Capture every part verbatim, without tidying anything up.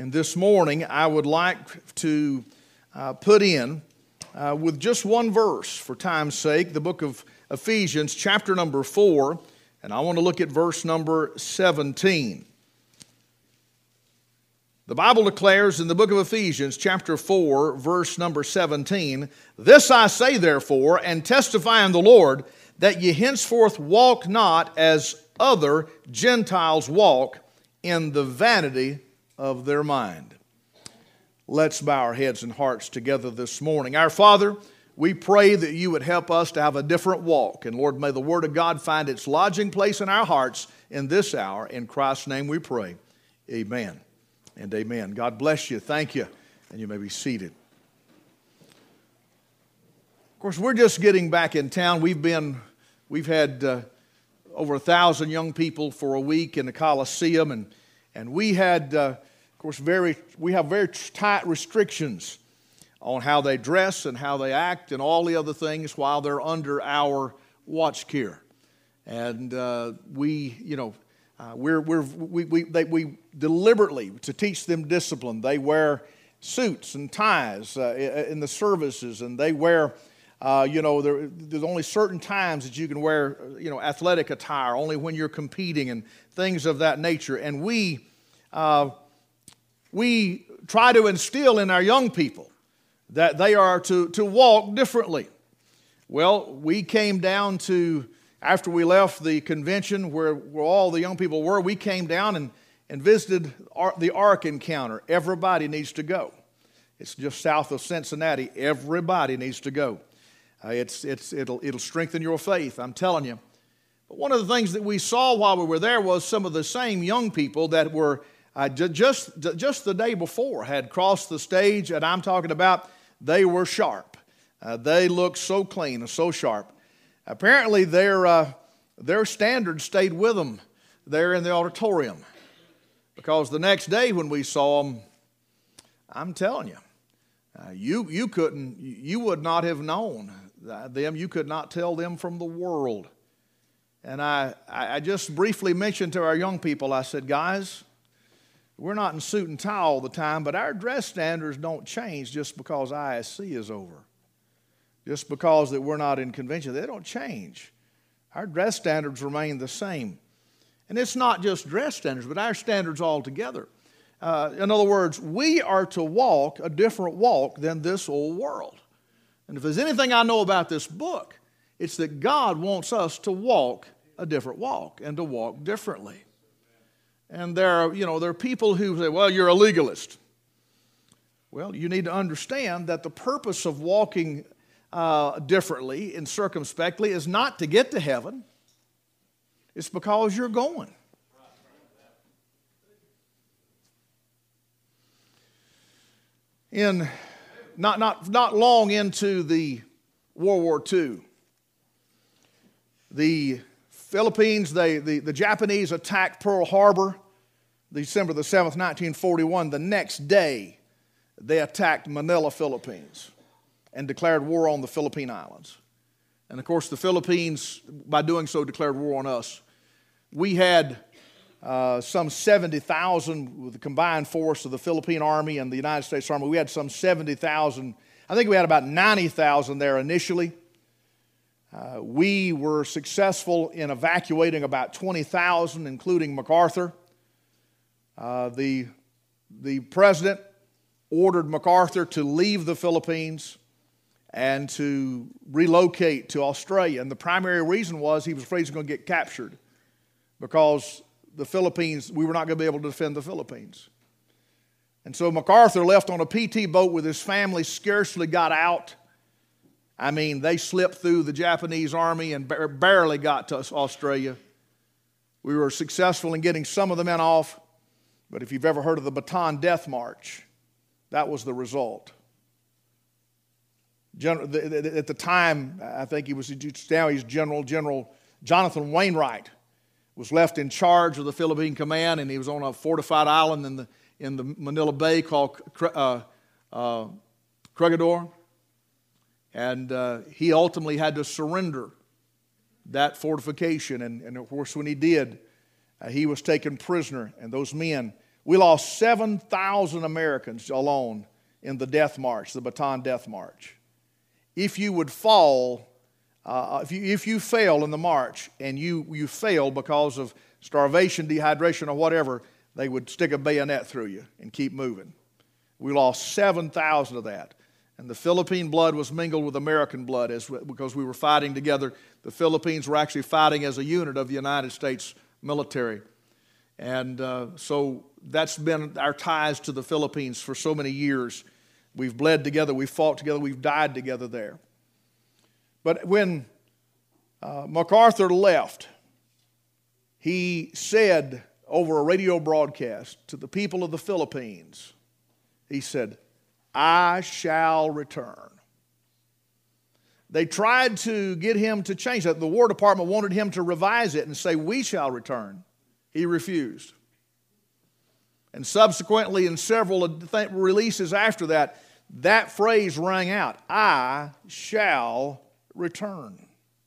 And this morning I would like to uh, put in, uh, with just one verse for time's sake, the book of Ephesians, chapter number four, and I want to look at verse number seventeen. The Bible declares in the book of Ephesians, chapter four, verse number seventeen, "This I say therefore, and testify in the Lord, that ye henceforth walk not as other Gentiles walk, in the vanity of their mind." Let's bow our heads and hearts together this morning. Our Father, we pray that you would help us to have a different walk. And Lord, may the Word of God find its lodging place in our hearts in this hour. In Christ's name we pray. Amen and amen. God bless you. Thank you. And you may be seated. Of course, we're just getting back in town. We've been, we've had uh, over a thousand young people for a week in the Coliseum, and and we had, uh, of course, very we have very tight restrictions on how they dress and how they act and all the other things while they're under our watch care. And uh, we, you know, uh, we're we're we we they, we deliberately to teach them discipline. They wear suits and ties uh, in the services, and they wear. Uh, you know, there, there's only certain times that you can wear, you know, athletic attire, only when you're competing and things of that nature. And we, uh, we try to instill in our young people that they are to, to walk differently. Well, we came down to, after we left the convention where, where all the young people were, we came down and, and visited our, the Ark Encounter. Everybody needs to go. It's just south of Cincinnati. Everybody needs to go. Uh, it's, it's, it'll, it'll strengthen your faith, I'm telling you. But one of the things that we saw while we were there was some of the same young people that were uh, ju- just, ju- just the day before had crossed the stage, and I'm talking about they were sharp. Uh, they looked so clean and so sharp. Apparently their, uh, their standards stayed with them there in the auditorium, because the next day when we saw them, I'm telling you, uh, you, you couldn't, you would not have known them. You could not tell them from the world. And I, I just briefly mentioned to our young people, I said, guys, we're not in suit and tie all the time, but our dress standards don't change just because I S C is over. Just because that we're not in convention, they don't change. Our dress standards remain the same. And it's not just dress standards, but our standards altogether. Uh, in other words, we are to walk a different walk than this old world. And if there's anything I know about this book, it's that God wants us to walk a different walk and to walk differently. And there are, you know, there are people who say, well, you're a legalist. Well, you need to understand that the purpose of walking uh, differently and circumspectly is not to get to heaven. It's because you're going. In Not, not, not long into the World War Two, the Philippines, they, the, the Japanese attacked Pearl Harbor December the seventh, nineteen forty-one. The next day, they attacked Manila, Philippines, and declared war on the Philippine Islands. And of course, the Philippines, by doing so, declared war on us. We had Uh, some seventy thousand with the combined force of the Philippine Army and the United States Army. We had some seventy thousand. I think we had about ninety thousand there initially. Uh, we were successful in evacuating about twenty thousand, including MacArthur. Uh, the, the president ordered MacArthur to leave the Philippines and to relocate to Australia. And the primary reason was he was afraid he was going to get captured, because the Philippines, we were not going to be able to defend the Philippines. And so MacArthur left on a P T boat with his family, scarcely got out. I mean, they slipped through the Japanese army and barely got to Australia. We were successful in getting some of the men off, but if you've ever heard of the Bataan Death March, that was the result. At the time, I think he was, now he's General, General Jonathan Wainwright, was left in charge of the Philippine Command, and he was on a fortified island in the in the Manila Bay called uh, uh, Corregidor, and uh, he ultimately had to surrender that fortification, and, and of course when he did, uh, he was taken prisoner, and those men We lost seven thousand Americans alone in the death march, the Bataan Death March. If you would fall, uh, if, you, if you fail in the march and you, you fail because of starvation, dehydration, or whatever, they would stick a bayonet through you and keep moving. We lost seven thousand of that. And the Philippine blood was mingled with American blood as, because we were fighting together. The Philippines were actually fighting as a unit of the United States military. And uh, so that's been our ties to the Philippines for so many years. We've bled together, we've fought together, we've died together there. But when uh, MacArthur left, he said over a radio broadcast to the people of the Philippines, he said, "I shall return." They tried to get him to change that. The War Department wanted him to revise it and say, "We shall return." He refused. And subsequently, in several releases after that, that phrase rang out, "I shall return."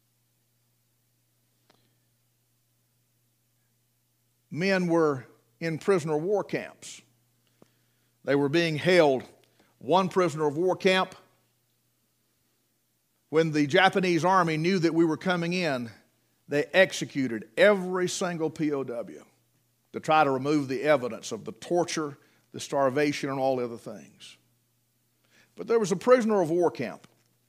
Men were in prisoner of war camps. They were being held. One prisoner of war camp, when the Japanese army knew that we were coming in, they executed every single P O W to try to remove the evidence of the torture, the starvation, and all the other things. But there was a prisoner of war camp.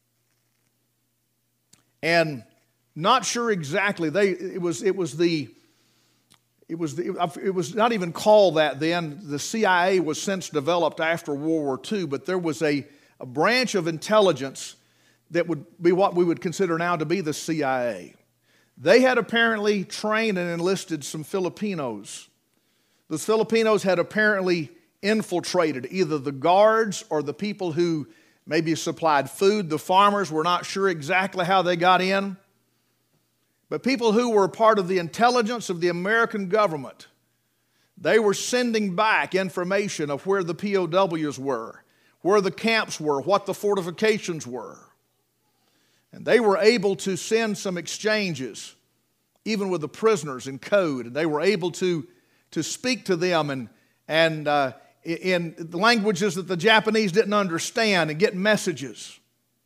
And not sure exactly, they, it was, it was the, it was, the, it was not even called that then. The C I A was since developed after World War Two, but there was a, a branch of intelligence that would be what we would consider now to be the C I A. They had apparently trained and enlisted some Filipinos. Those Filipinos had apparently infiltrated either the guards or the people who maybe supplied food. The farmers were not sure exactly how they got in. But people who were part of the intelligence of the American government, they were sending back information of where the P O Ws were, where the camps were, what the fortifications were. And they were able to send some exchanges, even with the prisoners in code. And they were able to, to speak to them and, and uh, in languages that the Japanese didn't understand and get messages.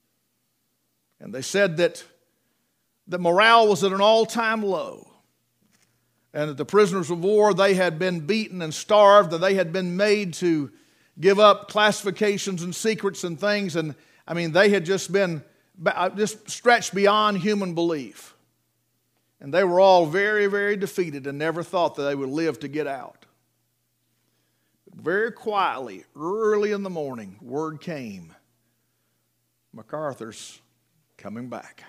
And they said that, that morale was at an all-time low. And that the prisoners of war, they had been beaten and starved, and they had been made to give up classifications and secrets and things. And I mean, they had just been just stretched beyond human belief. And they were all very, very defeated and never thought that they would live to get out. But very quietly, early in the morning, word came, MacArthur's coming back.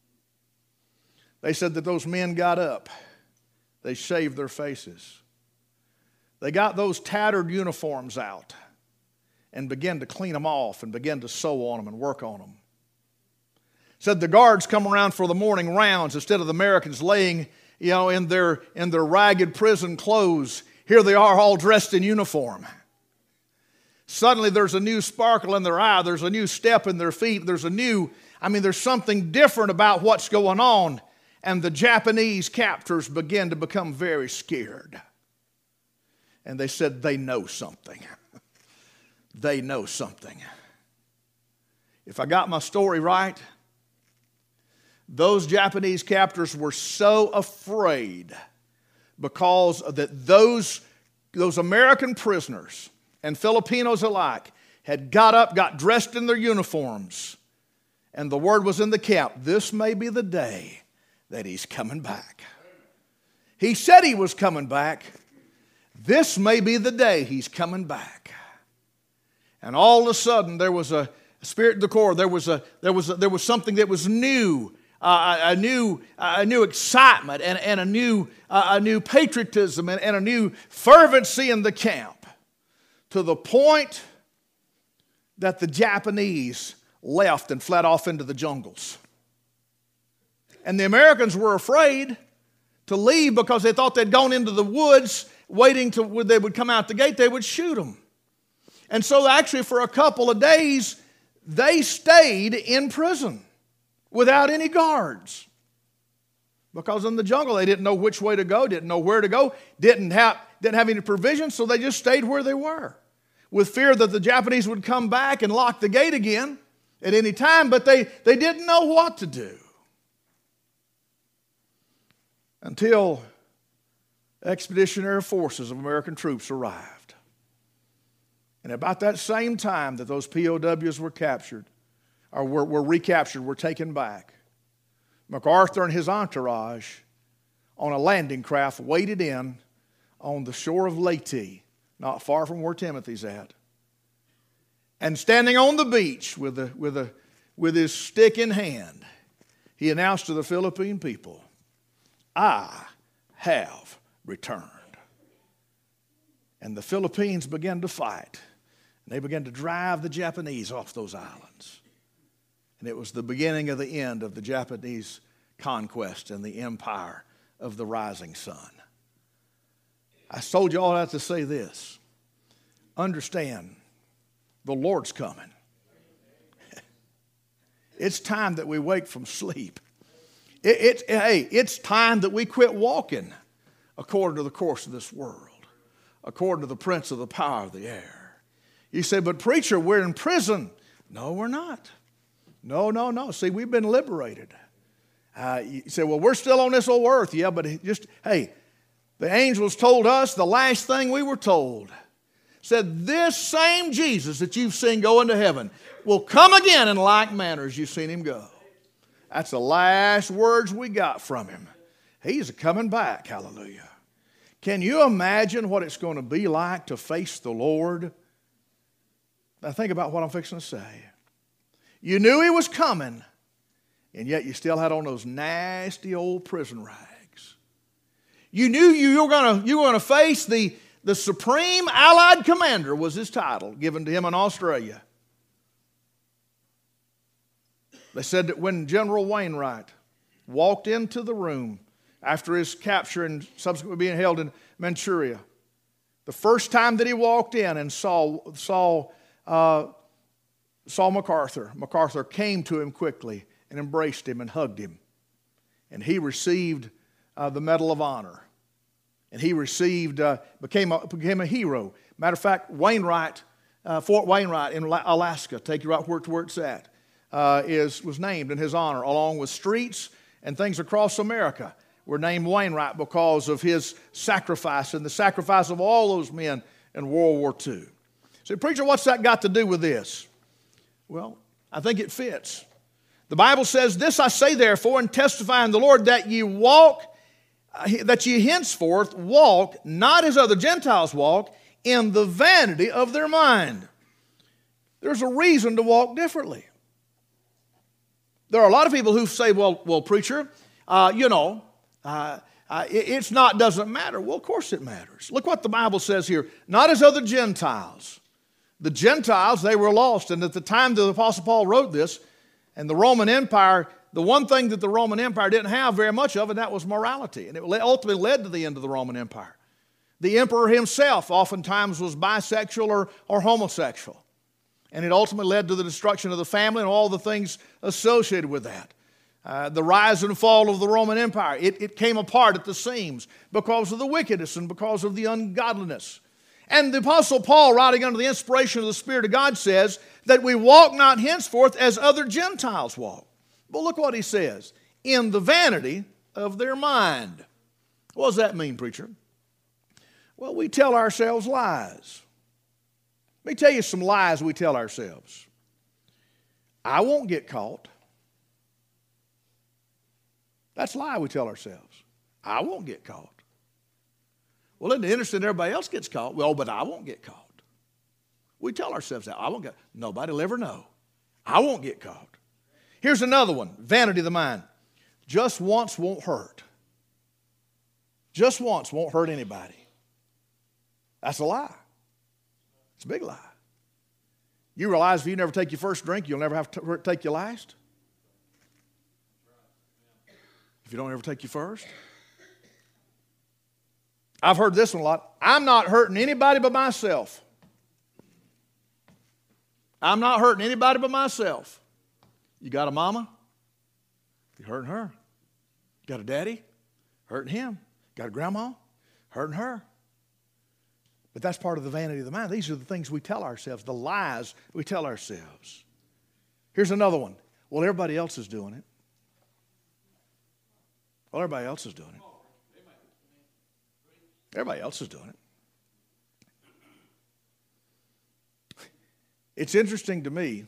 They said that those men got up. They shaved their faces. They got those tattered uniforms out and began to clean them off and began to sew on them and work on them. Said the guards come around for the morning rounds instead of the Americans laying, you know, in their, in their ragged prison clothes. Here they are all dressed in uniform. Suddenly there's a new sparkle in their eye. There's a new step in their feet. There's a new, I mean, there's something different about what's going on. And the Japanese captors begin to become very scared. And they said they know something. They know something. If I got my story right, those Japanese captors were so afraid because that those, those American prisoners and Filipinos alike had got up, got dressed in their uniforms, and the word was in the camp, this may be the day that he's coming back. He said he was coming back. This may be the day he's coming back. And all of a sudden there was a spirit in the core. There was a there was a, there was something that was new. Uh, a, a new, uh, a new excitement and, and a new, uh, a new patriotism and, and a new fervency in the camp, to the point that the Japanese left and fled off into the jungles. And the Americans were afraid to leave because they thought they'd gone into the woods, waiting till when they would come out the gate, they would shoot them. And so actually for a couple of days, they stayed in prison without any guards. Because in the jungle they didn't know which way to go, didn't know where to go, didn't have, didn't have any provisions, so they just stayed where they were, with fear that the Japanese would come back and lock the gate again at any time, but they, they didn't know what to do. Until expeditionary forces of American troops arrived. And about that same time that those P O Ws were captured, or were, were recaptured, were taken back, MacArthur and his entourage on a landing craft waded in on the shore of Leyte, not far from where Timothy's at. And standing on the beach with, a, with, a, with his stick in hand, he announced to the Philippine people, I have returned. And the Philippines began to fight. And they began to drive the Japanese off those islands. And it was the beginning of the end of the Japanese conquest and the empire of the rising sun. I told you all that to say this. Understand, the Lord's coming. It's time that we wake from sleep. It, it, hey, it's time that we quit walking according to the course of this world, according to the prince of the power of the air. You say, but preacher, we're in prison. No, we're not. No, no, no. See, we've been liberated. Uh, you say, well, we're still on this old earth. Yeah, but just, hey, the angels told us the last thing we were told. Said, this same Jesus that you've seen go into heaven will come again in like manner as you've seen him go. That's the last words we got from him. He's coming back, hallelujah. Can you imagine what it's going to be like to face the Lord? Now think about what I'm fixing to say. You knew he was coming, and yet you still had on those nasty old prison rags. You knew you were going to, you were going to face the, the Supreme Allied Commander, was his title, given to him in Australia. They said that when General Wainwright walked into the room after his capture and subsequently being held in Manchuria, the first time that he walked in and saw, saw, uh, saw MacArthur, MacArthur came to him quickly and embraced him and hugged him. And he received uh, the Medal of Honor. And he received, uh, became, a, became a hero. Matter of fact, Wainwright, uh, Fort Wainwright in Alaska, take you right where, to where it's at, Uh, is, was named in his honor, along with streets and things across America were named Wainwright because of his sacrifice and the sacrifice of all those men in World War Two. So, preacher, what's that got to do with this? Well, I think it fits. The Bible says, this I say therefore and testify in the Lord that ye walk, uh, that ye henceforth walk, not as other Gentiles walk, in the vanity of their mind. There's a reason to walk differently. There are a lot of people who say, well, well, preacher, uh, you know, uh, uh, it, it's not, doesn't matter. Well, of course it matters. Look what the Bible says here. Not as other Gentiles. The Gentiles, they were lost. And at the time the Apostle Paul wrote this, and the Roman Empire, the one thing that the Roman Empire didn't have very much of, and that was morality. And it ultimately led to the end of the Roman Empire. The emperor himself oftentimes was bisexual or, or homosexual. And it ultimately led to the destruction of the family and all the things associated with that. Uh, the rise and fall of the Roman Empire. It, it came apart at the seams because of the wickedness and because of the ungodliness. And the Apostle Paul, writing under the inspiration of the Spirit of God, says that we walk not henceforth as other Gentiles walk. But look what he says. In the vanity of their mind. What does that mean, preacher? Well, we tell ourselves lies. Let me tell you some lies we tell ourselves. I won't get caught. That's a lie we tell ourselves. I won't get caught. Well, isn't it interesting everybody else gets caught? Well, but I won't get caught. We tell ourselves that. I won't get, nobody will ever know. I won't get caught. Here's another one, vanity of the mind. Just once won't hurt. Just once won't hurt anybody. That's a lie. It's a big lie. You realize if you never take your first drink, you'll never have to take your last? If you don't ever take your first? I've heard this one a lot. I'm not hurting anybody but myself. I'm not hurting anybody but myself. You got a mama? You're hurting her. Got a daddy? Hurting him. Got a grandma? Hurting her. But that's part of the vanity of the mind. These are the things we tell ourselves, the lies we tell ourselves. Here's another one. Well, everybody else is doing it. Well, everybody else is doing it. Everybody else is doing it. It's interesting to me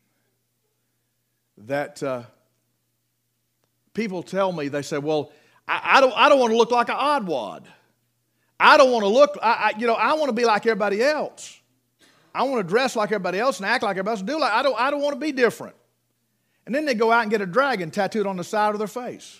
that uh, people tell me, they say, well, I, I don't, I don't want to look like an oddwad. I don't want to look, I, I, you know, I want to be like everybody else. I want to dress like everybody else and act like everybody else and do like, I don't, I don't want to be different. And then they go out and get a dragon tattooed on the side of their face.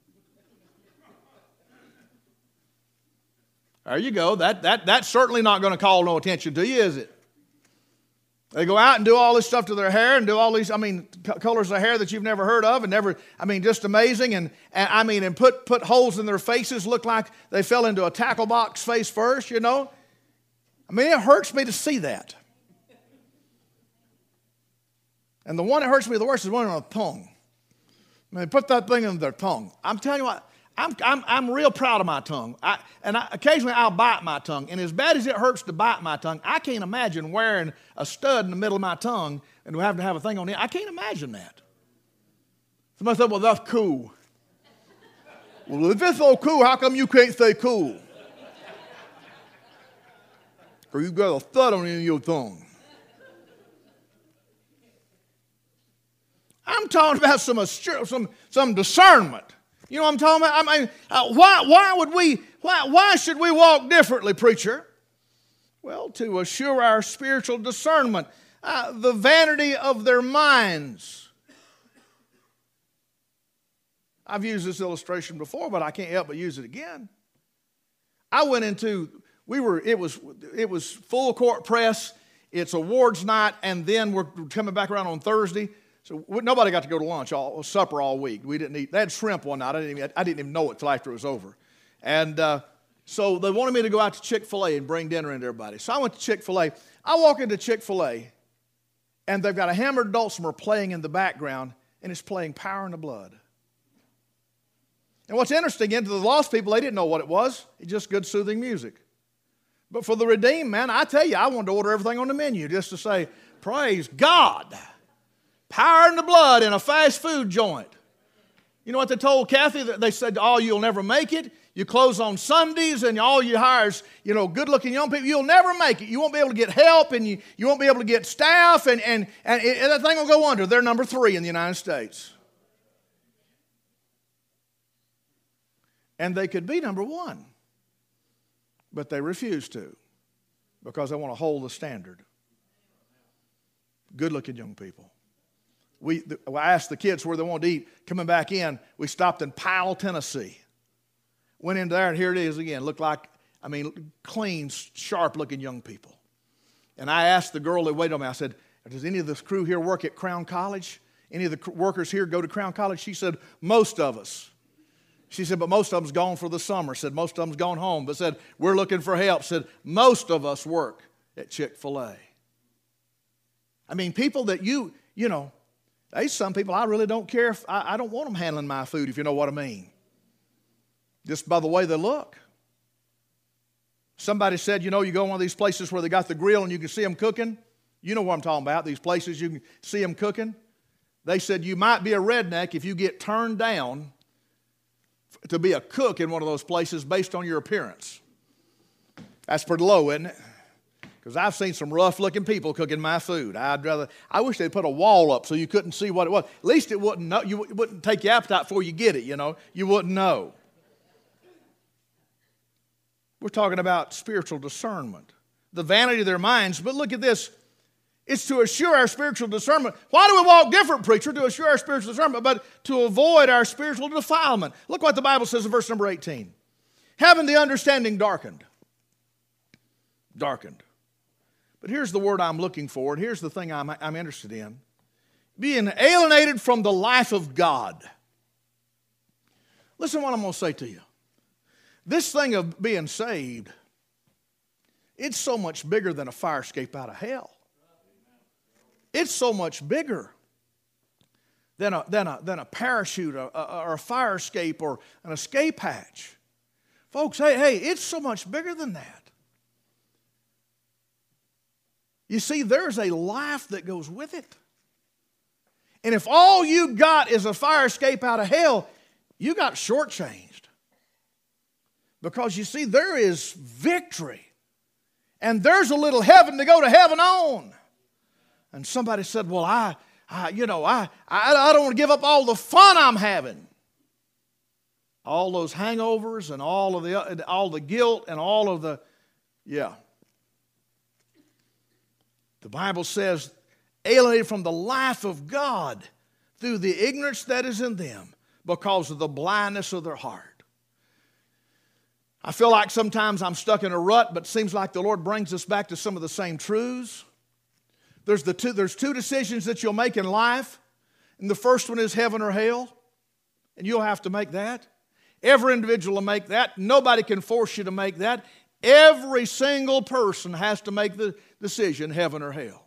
There you go. That, that, that's certainly not going to call no attention to you, is it? They go out and do all this stuff to their hair and do all these, I mean, c- colors of hair that you've never heard of and never, I mean, just amazing. And, and I mean, and put, put holes in their faces, look like they fell into a tackle box face first, you know. I mean, it hurts me to see that. And the one that hurts me the worst is one on the tongue. I mean, put that thing in their tongue. I'm telling you what, I'm, I'm, I'm real proud of my tongue. I, and I, occasionally I'll bite my tongue. And as bad as it hurts to bite my tongue, I can't imagine wearing a stud in the middle of my tongue and having to have a thing on it. I can't imagine that. Somebody said, well, that's cool. Well, if it's so cool, how come you can't say cool? Because you got a stud on the end of your tongue. I'm talking about some, some, some discernment. You know what I'm talking about? I mean, uh, why, why would we, why, why should we walk differently, preacher? Well, to assure our spiritual discernment, uh, the vanity of their minds. I've used this illustration before, but I can't help but use it again. I went into, we were, it was, it was full court press. It's awards night, and then we're coming back around on Thursday. So nobody got to go to lunch, all supper all week. We didn't eat. They had shrimp one night. I didn't even, I didn't even know it till after it was over. And uh, so they wanted me to go out to Chick-fil-A and bring dinner into everybody. So I went to Chick-fil-A. I walk into Chick-fil-A, and they've got a hammered dulcimer playing in the background, and it's playing Power in the Blood. And what's interesting, into the lost people, they didn't know what it was. It's just good, soothing music. But for the redeemed, man, I tell you, I wanted to order everything on the menu just to say, praise God. Power in the Blood in a fast food joint. You know what they told Kathy? They said, oh, you'll never make it. You close on Sundays and all you hire is, you know, good-looking young people. You'll never make it. You won't be able to get help and you, you won't be able to get staff and, and, and, it, and that thing will go under. They're number three in the United States. And they could be number one. But they refuse to because they want to hold the standard. Good-looking young people. We, I asked the kids where they wanted to eat. Coming back in, we stopped in Powell, Tennessee. Went in there, and here it is again. Looked like, I mean, clean, sharp-looking young people. And I asked the girl that waited on me, I said, does any of this crew here work at Crown College? Any of the workers here go to Crown College? She said, most of us. She said, but most of them's gone for the summer. Said, most of them's gone home. But said, we're looking for help. Said, most of us work at Chick-fil-A. I mean, people that you, you know, there's some people I really don't care if, I, I don't want them handling my food, if you know what I mean. Just by the way they look. Somebody said, you know, you go to one of these places where they got the grill and you can see them cooking. You know what I'm talking about, these places you can see them cooking. They said you might be a redneck if you get turned down to be a cook in one of those places based on your appearance. That's pretty low, isn't it? Because I've seen some rough-looking people cooking my food. I'd rather, I wish they'd put a wall up so you couldn't see what it was. At least it wouldn't know, you it wouldn't take your appetite before you get it, you know. You wouldn't know. We're talking about spiritual discernment, the vanity of their minds. But look at this. It's to assure our spiritual discernment. Why do we walk different, preacher? To assure our spiritual discernment, but to avoid our spiritual defilement. Look what the Bible says in verse number eighteen. Having the understanding darkened. Darkened. But here's the word I'm looking for, and here's the thing I'm, I'm interested in. Being alienated from the life of God. Listen to what I'm going to say to you. This thing of being saved, it's so much bigger than a fire escape out of hell. It's so much bigger than a, than a, than a parachute or a, or a fire escape or an escape hatch. Folks, hey, hey, it's so much bigger than that. You see, there's a life that goes with it. And if all you got is a fire escape out of hell, you got shortchanged. Because you see, there is victory. And there's a little heaven to go to heaven on. And somebody said, well, I, I you know, I, I, I don't want to give up all the fun I'm having. All those hangovers and all of the, all the guilt and all of the, yeah. The Bible says, alienated from the life of God through the ignorance that is in them because of the blindness of their heart. I feel like sometimes I'm stuck in a rut, but it seems like the Lord brings us back to some of the same truths. There's, the two, there's two decisions that you'll make in life, and the first one is heaven or hell, and you'll have to make that. Every individual will make that. Nobody can force you to make that. Every single person has to make the decision, heaven or hell.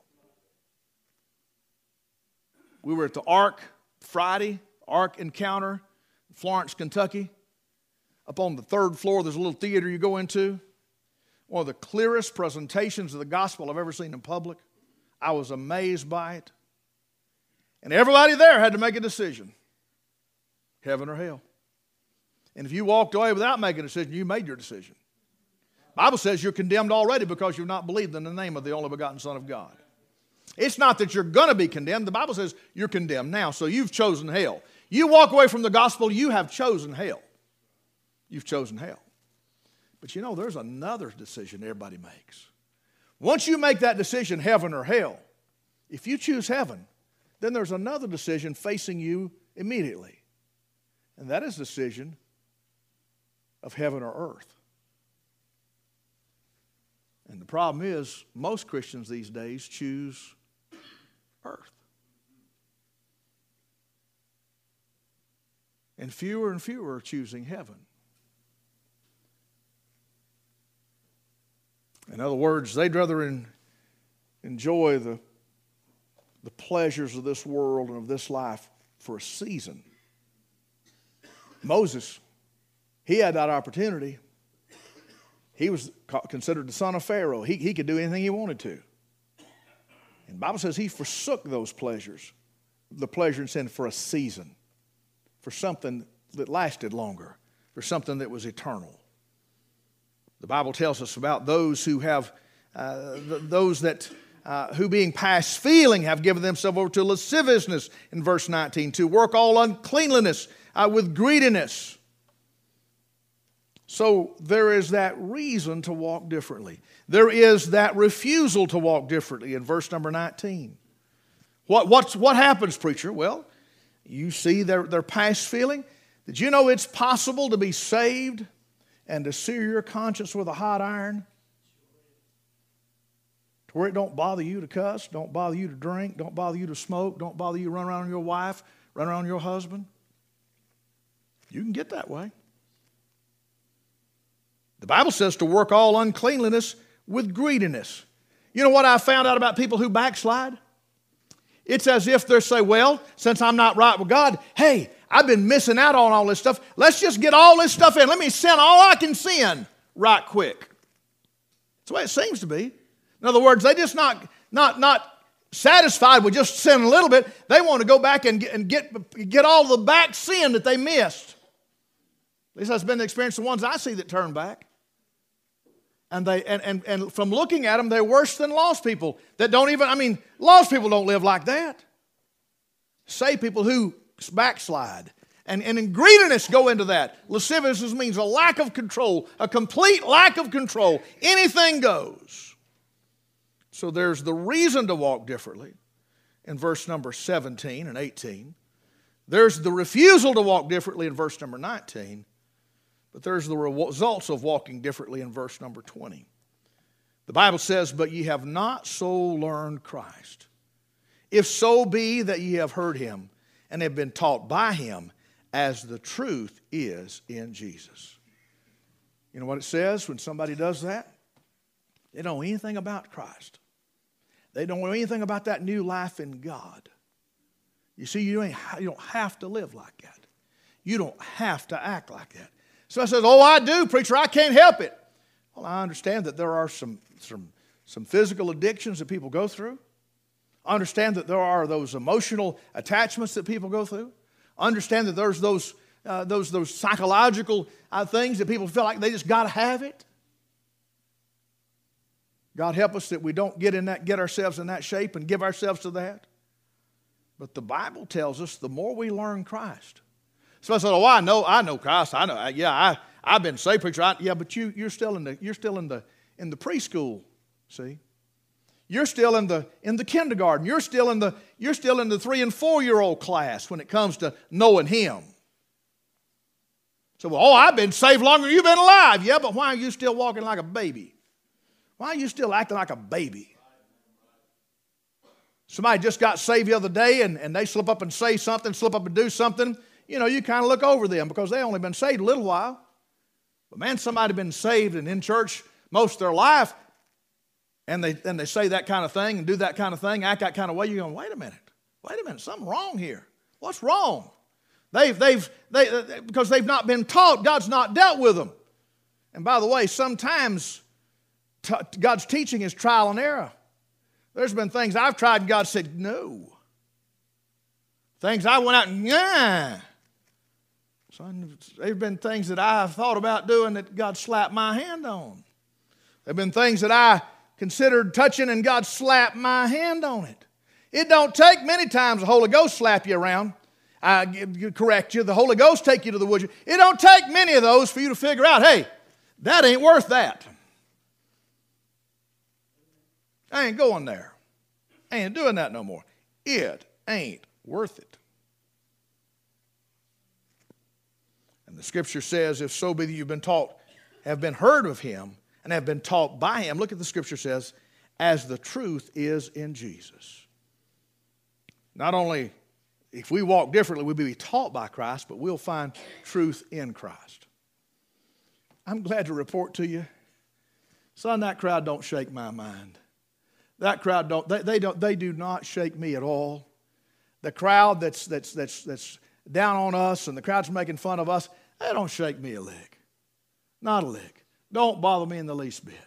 We were at the Ark Friday, Ark Encounter, Florence, Kentucky. Up on the third floor, there's a little theater you go into. One of the clearest presentations of the gospel I've ever seen in public. I was amazed by it. And everybody there had to make a decision. Heaven or hell. And if you walked away without making a decision, you made your decision. The Bible says you're condemned already because you've not believed in the name of the only begotten Son of God. It's not that you're going to be condemned. The Bible says you're condemned now, so you've chosen hell. You walk away from the gospel, you have chosen hell. You've chosen hell. But you know, there's another decision everybody makes. Once you make that decision, heaven or hell, if you choose heaven, then there's another decision facing you immediately. And that is the decision of heaven or earth. And the problem is, most Christians these days choose earth. And fewer and fewer are choosing heaven. In other words, they'd rather in, enjoy the, the pleasures of this world and of this life for a season. Moses, he had that opportunity. He was considered the son of Pharaoh. He, he could do anything he wanted to. And the Bible says he forsook those pleasures, the pleasure and sin, for a season, for something that lasted longer, for something that was eternal. The Bible tells us about those who have, uh, th- those that, uh, who being past feeling have given themselves over to lasciviousness in verse nineteen, to work all uncleanliness uh, with greediness. So there is that reason to walk differently. There is that refusal to walk differently in verse number nineteen. What, what's, what happens, preacher? Well, you see their, their past feeling. Did you know it's possible to be saved and to sear your conscience with a hot iron? To where it don't bother you to cuss, don't bother you to drink, don't bother you to smoke, don't bother you to run around on your wife, run around on your husband. You can get that way. The Bible says to work all uncleanliness with greediness. You know what I found out about people who backslide? It's as if they say, well, since I'm not right with God, hey, I've been missing out on all this stuff. Let's just get all this stuff in. Let me sin all I can sin right quick. That's the way it seems to be. In other words, they just not, not, not satisfied with just sinning a little bit. They want to go back and get, and get, get all the back sin that they missed. At least that's been the experience of the ones I see that turn back. And, they, and, and, and from looking at them, they're worse than lost people that don't even, I mean, lost people don't live like that. Saved people who backslide. And, and in greediness go into that. Lasciviousness means a lack of control, a complete lack of control. Anything goes. So there's the reason to walk differently in verse number seventeen and eighteen. There's the refusal to walk differently in verse number nineteen. But there's the results of walking differently in verse number twenty. The Bible says, but ye have not so learned Christ. If so be that ye have heard him and have been taught by him, as the truth is in Jesus. You know what it says when somebody does that? They don't know anything about Christ. They don't know anything about that new life in God. You see, you, ain't, you don't have to live like that. You don't have to act like that. So I says, oh, I do, preacher, I can't help it. Well, I understand that there are some, some, some physical addictions that people go through. I understand that there are those emotional attachments that people go through. I understand that there's those, uh, those, those psychological uh, things that people feel like they just got to have it. God help us that we don't get in that, get ourselves in that shape and give ourselves to that. But the Bible tells us the more we learn Christ. So I said, oh, I know, I know Christ. I know, yeah, I, I've been saved, preacher. I, yeah, but you, you're still in the, you're still in the, in the preschool. See, you're still in the, in the kindergarten. You're still in the, you're still in the three and four year old class when it comes to knowing Him. So, well, oh, I've been saved longer than you've been alive. Yeah, but why are you still walking like a baby? Why are you still acting like a baby? Somebody just got saved the other day and, and they slip up and say something, slip up and do something. You know, you kind of look over them because they only been saved a little while. But man, somebody been saved and in church most of their life, and they and they say that kind of thing and do that kind of thing, act that kind of way. You're going, wait a minute, wait a minute, something wrong here. What's wrong? They've they've they because they've not been taught. God's not dealt with them. And by the way, sometimes t- God's teaching is trial and error. There's been things I've tried and God said, no. Things I went out and, yeah. So there's been things that I've thought about doing that God slapped my hand on. There have been things that I considered touching and God slapped my hand on it. It don't take many times the Holy Ghost slap you around, uh, correct you. The Holy Ghost take you to the woods. It don't take many of those for you to figure out, hey, that ain't worth that. I ain't going there. I ain't doing that no more. It ain't worth it. And the Scripture says, if so be that you've been taught, have been heard of Him, and have been taught by Him, look at the Scripture says, as the truth is in Jesus. Not only if we walk differently, we'll be taught by Christ, but we'll find truth in Christ. I'm glad to report to you, son, that crowd don't shake my mind. That crowd don't, they, they don't, they do not shake me at all. The crowd that's, that's, that's, that's down on us and the crowd's making fun of us, they don't shake me a lick. Not a lick. Don't bother me in the least bit.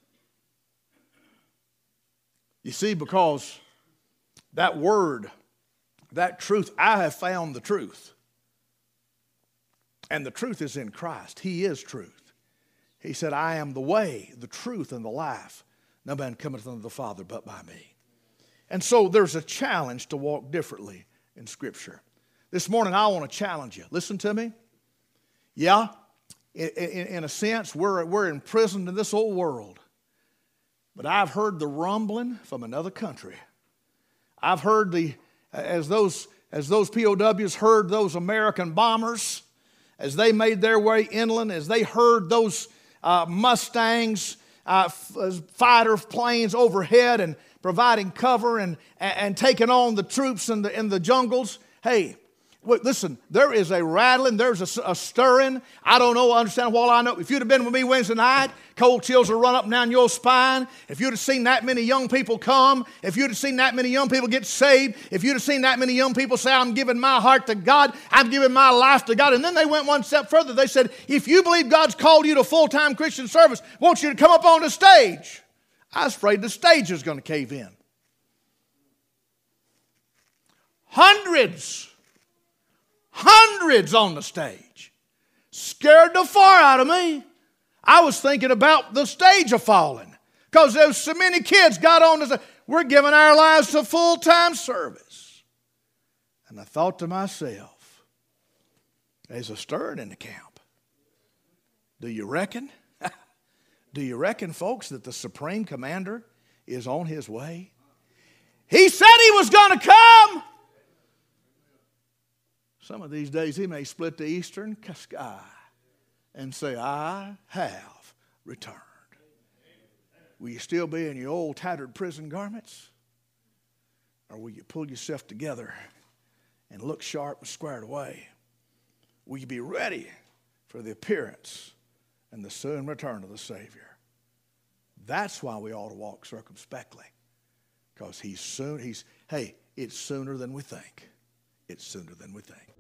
You see, because that word, that truth, I have found the truth. And the truth is in Christ. He is truth. He said, I am the way, the truth, and the life. No man cometh unto the Father but by me. And so there's a challenge to walk differently in Scripture. This morning I want to challenge you. Listen to me. Yeah, in, in, in a sense, we're, we're imprisoned in this old world. But I've heard the rumbling from another country. I've heard the, as those, as those P O Ws heard those American bombers, as they made their way inland, as they heard those uh, Mustangs, Uh, fighter planes overhead and providing cover and, and, and taking on the troops in the, in the jungles. Hey, wait, listen, there is a rattling, there's a, a stirring. I don't know, I understand what I know. If you'd have been with me Wednesday night, cold chills will run up and down your spine. If you'd have seen that many young people come, if you'd have seen that many young people get saved, if you'd have seen that many young people say, I'm giving my heart to God, I'm giving my life to God. And then they went one step further. They said, if you believe God's called you to full-time Christian service, I want you to come up on the stage. I was afraid the stage was going to cave in. Hundreds. Hundreds on the stage. Scared the far out of me. I was thinking about the stage a falling. Because there's so many kids got on the stage. We're giving our lives to full-time service. And I thought to myself, there's a stirring in the camp. Do you reckon? Do you reckon, folks, that the Supreme Commander is on his way? He said he was going to come. Some of these days he may split the eastern sky and say, I have returned. Will you still be in your old tattered prison garments? Or will you pull yourself together and look sharp and squared away? Will you be ready for the appearance and the soon return of the Savior? That's why we ought to walk circumspectly. Because he's soon, he's, hey, it's sooner than we think. it's sooner than we think.